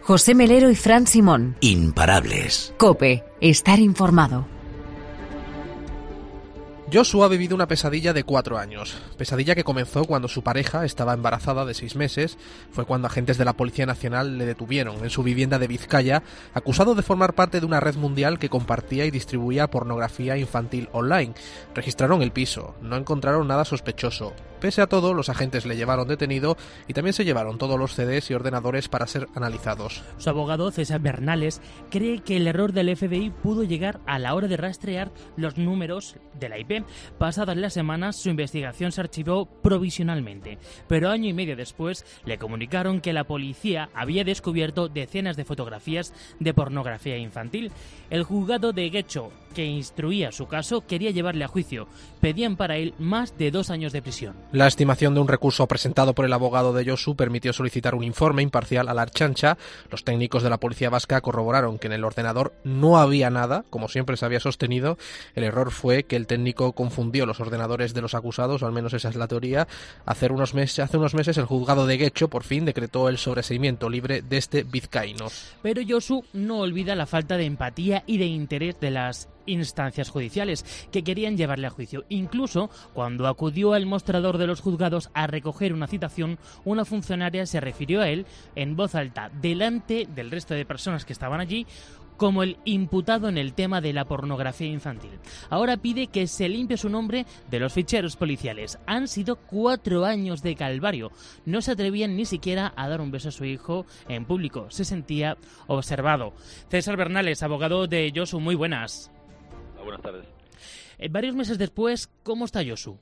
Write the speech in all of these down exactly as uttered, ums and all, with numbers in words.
José Melero y Fran Simón. Imparables. COPE. Estar informado. Josu ha vivido una pesadilla de cuatro años. Pesadilla que comenzó cuando su pareja estaba embarazada de seis meses. Fue cuando agentes de la Policía Nacional le detuvieron en su vivienda de Vizcaya, acusado de formar parte de una red mundial que compartía y distribuía pornografía infantil online. Registraron el piso, no encontraron nada sospechoso. Pese a todo, los agentes le llevaron detenido y también se llevaron todos los C Ds y ordenadores para ser analizados. Su abogado, César Bernales, cree que el error del F B I pudo llegar a la hora de rastrear los números de la I P. Pasadas las semanas, su investigación se archivó provisionalmente, pero año y medio después le comunicaron que la policía había descubierto decenas de fotografías de pornografía infantil. El juzgado de Getxo, que instruía su caso, quería llevarle a juicio. Pedían para él más de dos años de prisión. La estimación de un recurso presentado por el abogado de Josu permitió solicitar un informe imparcial a la Ertzaintza. Los técnicos de la policía vasca corroboraron que en el ordenador no había nada, como siempre se había sostenido. El error fue que el técnico confundió los ordenadores de los acusados, o al menos esa es la teoría. Hace unos meses, hace unos meses el juzgado de Getxo por fin decretó el sobreseimiento libre de este vizcaíno. Pero Josu no olvida la falta de empatía y de interés de las instancias judiciales que querían llevarle a juicio. Incluso cuando acudió al mostrador de los juzgados a recoger una citación, una funcionaria se refirió a él en voz alta delante del resto de personas que estaban allí como el imputado en el tema de la pornografía infantil. Ahora pide que se limpie su nombre de los ficheros policiales. Han sido cuatro años de calvario. No se atrevían ni siquiera a dar un beso a su hijo en público. Se sentía observado. César Bernales, abogado de Josu, muy buenas. Buenas tardes. Eh, varios meses después, ¿cómo está Josu?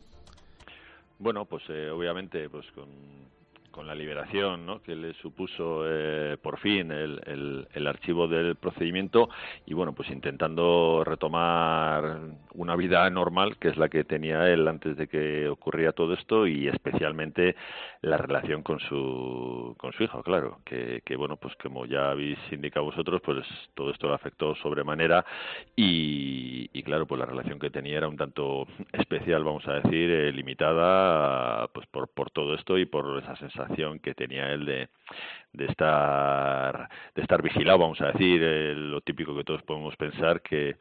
Bueno, pues eh, obviamente pues con, con la liberación, ¿no?, que le supuso eh, por fin el, el, el archivo del procedimiento y bueno, pues intentando retomar una vida normal, que es la que tenía él antes de que ocurría todo esto, y especialmente la relación con su con su hijo, claro, que, que bueno, pues como ya habéis indicado vosotros, pues todo esto le afectó sobremanera y, y claro, pues la relación que tenía era un tanto especial, vamos a decir, eh, limitada pues por, por todo esto y por esa sensación que tenía él de, de estar de estar vigilado, vamos a decir, eh, lo típico que todos podemos pensar, que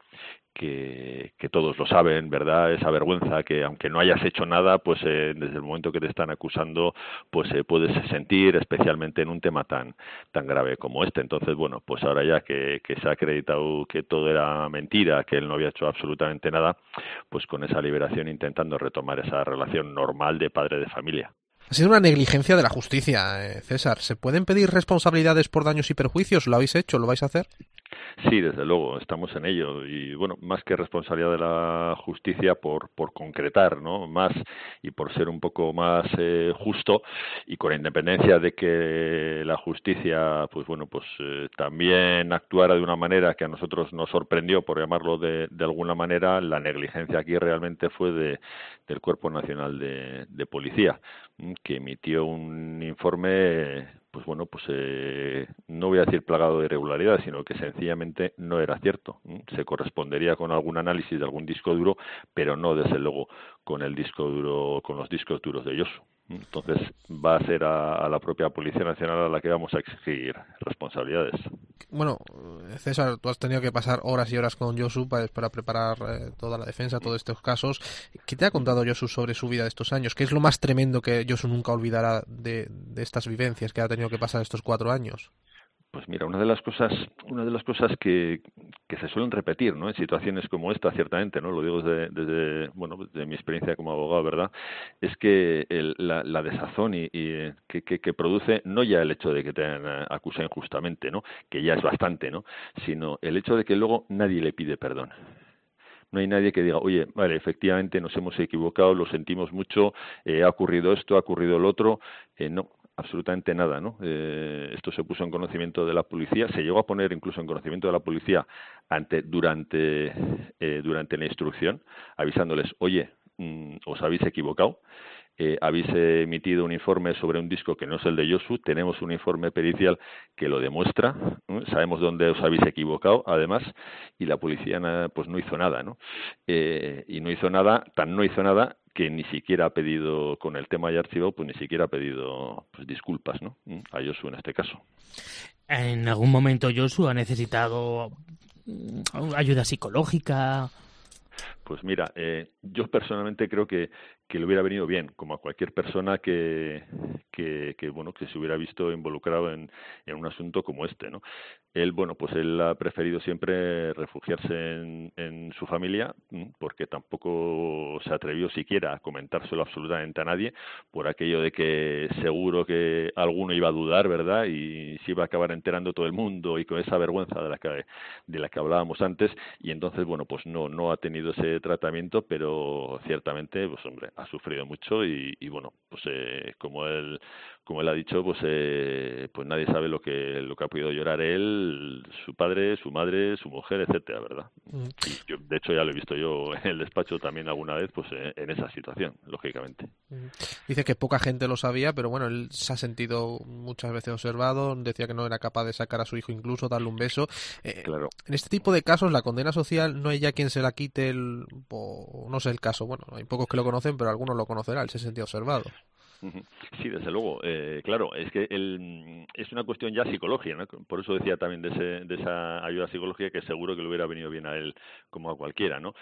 Que, que todos lo saben, ¿verdad? Esa vergüenza que aunque no hayas hecho nada, pues eh, desde el momento que te están acusando, pues eh, puedes sentir, especialmente en un tema tan tan grave como este. Entonces, bueno, pues ahora ya que, que se ha acreditado que todo era mentira, que él no había hecho absolutamente nada, pues con esa liberación intentando retomar esa relación normal de padre de familia. Ha sido una negligencia de la justicia, eh, César. ¿Se pueden pedir responsabilidades por daños y perjuicios? ¿Lo habéis hecho? ¿Lo vais a hacer? Sí, desde luego, estamos en ello y bueno, más que responsabilidad de la justicia por por concretar, ¿no?, más y por ser un poco más eh, justo y con independencia de que la justicia, pues bueno, pues eh, también actuara de una manera que a nosotros nos sorprendió, por llamarlo de, de alguna manera, la negligencia aquí realmente fue de del Cuerpo Nacional de, de Policía, que emitió un informe, pues bueno, pues eh, no voy a decir plagado de irregularidades, sino que sencillamente no era cierto. Se correspondería con algún análisis de algún disco duro, pero no desde luego con el disco duro, con los discos duros de Josu. Entonces va a ser a, a la propia Policía Nacional a la que vamos a exigir responsabilidades. Bueno, César, tú has tenido que pasar horas y horas con Josu para, para preparar eh, toda la defensa, todos estos casos. ¿Qué te ha contado Josu sobre su vida de estos años? ¿Qué es lo más tremendo que Josu nunca olvidará de, de estas vivencias que ha tenido que pasar estos cuatro años? Pues mira, una de las cosas, una de las cosas que, que se suelen repetir, ¿no?, en situaciones como esta, ciertamente, ¿no?, lo digo desde, desde bueno, desde mi experiencia como abogado, ¿verdad?, es que el, la, la desazón y, y que, que, que produce no ya el hecho de que te acusen injustamente, ¿no?, que ya es bastante, ¿no?, sino el hecho de que luego nadie le pide perdón. No hay nadie que diga, oye, vale, efectivamente nos hemos equivocado, lo sentimos mucho, eh, ha ocurrido esto, ha ocurrido lo otro, eh, no. Absolutamente nada, ¿no? Eh, esto se puso en conocimiento de la policía, se llegó a poner incluso en conocimiento de la policía ante durante eh, durante la instrucción, avisándoles, oye, mmm, os habéis equivocado, eh, habéis emitido un informe sobre un disco que no es el de Josu, tenemos un informe pericial que lo demuestra, ¿no?, sabemos dónde os habéis equivocado, además, y la policía pues no hizo nada, ¿no? Eh, y no hizo nada, tan no hizo nada que ni siquiera ha pedido, con el tema ya archivado, pues ni siquiera ha pedido pues, disculpas, ¿no? A Josu en este caso. ¿En algún momento Josu ha necesitado ayuda psicológica? Pues mira, eh, yo personalmente creo que, que le hubiera venido bien, como a cualquier persona que, que, que bueno, que se hubiera visto involucrado en, en un asunto como este, ¿no? Él, bueno, pues él ha preferido siempre refugiarse en, en su familia, porque tampoco se atrevió siquiera a comentárselo absolutamente a nadie, por aquello de que seguro que alguno iba a dudar, ¿verdad? Y se iba a acabar enterando todo el mundo, y con esa vergüenza de la que, de la que hablábamos antes, y entonces, bueno, pues no, no ha tenido ese tratamiento, pero ciertamente, pues hombre, ha sufrido mucho y, y bueno, pues eh, como él como él ha dicho, pues eh, pues nadie sabe lo que lo que ha podido llorar él, su padre, su madre, su mujer, etcétera, ¿verdad? Mm. Y yo, de hecho, ya lo he visto yo en el despacho también alguna vez, pues eh, en esa situación, lógicamente. Dice que poca gente lo sabía, pero bueno, él se ha sentido muchas veces observado, decía que no era capaz de sacar a su hijo incluso, darle un beso. Eh, claro. En este tipo de casos, la condena social no hay ya quien se la quite, el, o no sé el caso, bueno, hay pocos que lo conocen, pero algunos lo conocerán, él se sentía observado. Sí, desde luego. Eh, claro, es que el, es una cuestión ya psicológica, ¿no? Por eso decía también de, ese, de esa ayuda psicológica que seguro que le hubiera venido bien a él como a cualquiera, ¿no?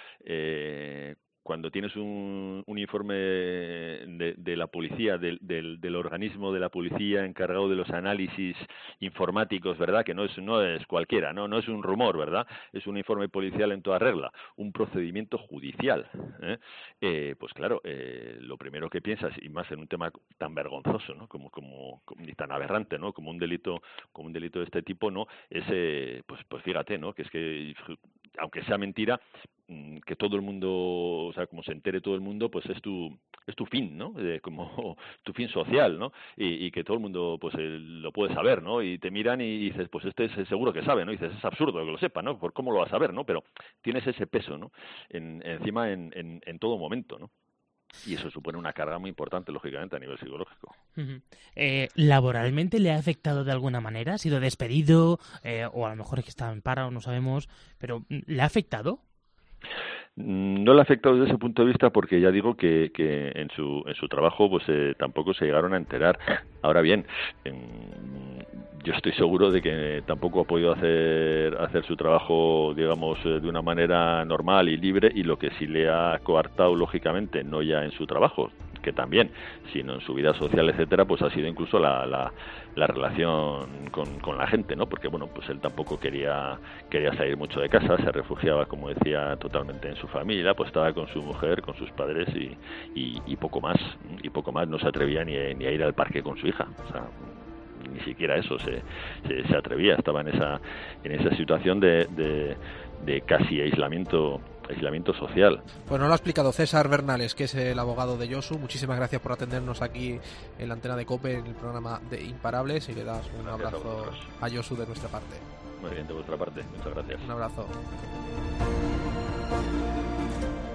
Eh, cuando tienes un, un informe de, de la policía, del, del, del organismo de la policía encargado de los análisis informáticos, ¿verdad? Que no es no es cualquiera, no no es un rumor, ¿verdad? Es un informe policial en toda regla, un procedimiento judicial, ¿eh? Eh, pues claro, eh, lo primero que piensas, y más en un tema tan vergonzoso, ¿no? Como como, como y tan aberrante, ¿no? Como un delito como un delito de este tipo, ¿no? Es eh, pues pues fíjate, ¿no? Que es que aunque sea mentira, que todo el mundo, o sea, como se entere todo el mundo, pues es tu es tu fin, ¿no? Eh, como tu fin social, ¿no? Y, y que todo el mundo, pues eh, lo puede saber, ¿no? Y te miran y dices, pues este es seguro que sabe, ¿no? Y dices, es absurdo que lo sepa, ¿no? ¿Por cómo lo va a saber, no? Pero tienes ese peso, ¿no? En, encima en, en, en todo momento, ¿no? Y eso supone una carga muy importante, lógicamente, a nivel psicológico. Uh-huh. Eh, ¿Laboralmente le ha afectado de alguna manera? ¿Ha sido despedido? Eh, o a lo mejor es que estaba en paro, no sabemos. Pero ¿le ha afectado? No le ha afectado desde ese punto de vista porque ya digo que, que en su en su trabajo pues eh, tampoco se llegaron a enterar. Ahora bien, en, yo estoy seguro de que tampoco ha podido hacer hacer su trabajo, digamos, de una manera normal y libre, y lo que sí le ha coartado, lógicamente, no ya en su trabajo, que también, sino en su vida social, etcétera, pues ha sido incluso la, la, la relación con, con la gente, ¿no? Porque, bueno, pues él tampoco quería quería salir mucho de casa, se refugiaba, como decía, totalmente en su familia, pues estaba con su mujer, con sus padres y, y, y poco más, y poco más, no se atrevía ni, ni a ir al parque con su hija, o sea, ni siquiera eso se, se, se atrevía, estaba en esa en esa situación de, de, de casi aislamiento aislamiento social. Pues nos lo ha explicado César Bernales, que es el abogado de Josu. Muchísimas gracias por atendernos aquí en la antena de COPE, en el programa de Imparables, y le das un gracias abrazo a, a Josu de nuestra parte. Muy bien, de vuestra parte, muchas gracias. Un abrazo.